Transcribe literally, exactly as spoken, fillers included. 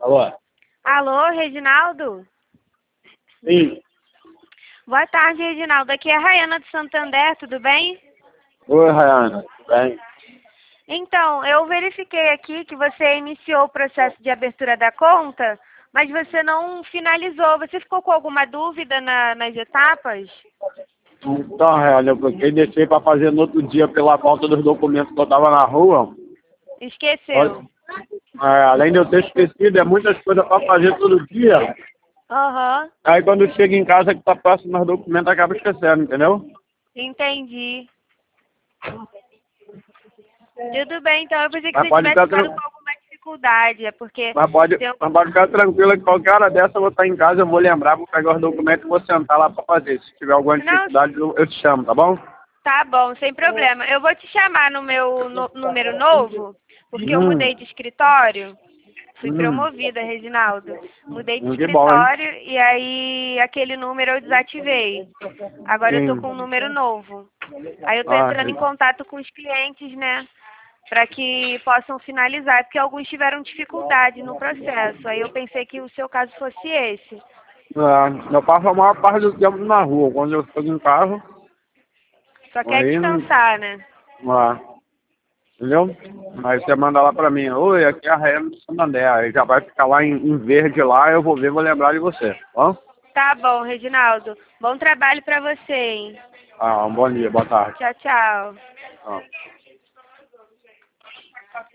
Alô? Alô, Reginaldo? Sim. Boa tarde, Reginaldo. Aqui é a Rayana de Santander, tudo bem? Oi, Rayana. Tudo bem? Então, eu verifiquei aqui que você iniciou o processo de abertura da conta, mas você não finalizou. Você ficou com alguma dúvida na, nas etapas? Então, Rayana, eu porque deixei para fazer no outro dia pela falta dos documentos que eu estava na rua. Esqueceu? É, além de eu ter esquecido, é muitas coisas para fazer todo dia. Aham, uhum, Aí quando chega em casa que tá próximo dos documentos, acaba esquecendo, entendeu? entendi. Tudo bem, então eu pensei que Mas você pode tivesse ficar, ficado tran... com alguma dificuldade, é porque mas pode, tem mas pode ficar tranquila que qualquer hora dessa eu vou estar em casa, eu vou lembrar, vou pegar os documentos e vou sentar lá para fazer. Se tiver alguma Não, dificuldade, eu, eu te chamo, tá bom? tá bom, sem problema. Eu vou te chamar no meu no- número novo, porque eu Hum, mudei de escritório. Fui hum, promovida, Reginaldo. Mudei de hum, que bom, hein? escritório e aí aquele número eu desativei. Agora eu tô com um Sim. número novo. Aí eu tô Ah, entrando em contato com os clientes, né? Para que possam finalizar, porque alguns tiveram dificuldade no processo. Aí eu pensei que o seu caso fosse esse. é, eu passo a maior parte do tempo na rua. Quando eu estou em carro, Só quer aí não. descansar, né? Ah, entendeu? Aí você manda lá pra mim, oi, aqui é a Rayana do Santander. Aí já vai ficar lá em, em verde lá, eu vou ver, vou lembrar de você, tá? Tá bom, Reginaldo. Bom trabalho para você, hein? Ah, um bom dia, boa tarde. Tchau, tchau. Ah.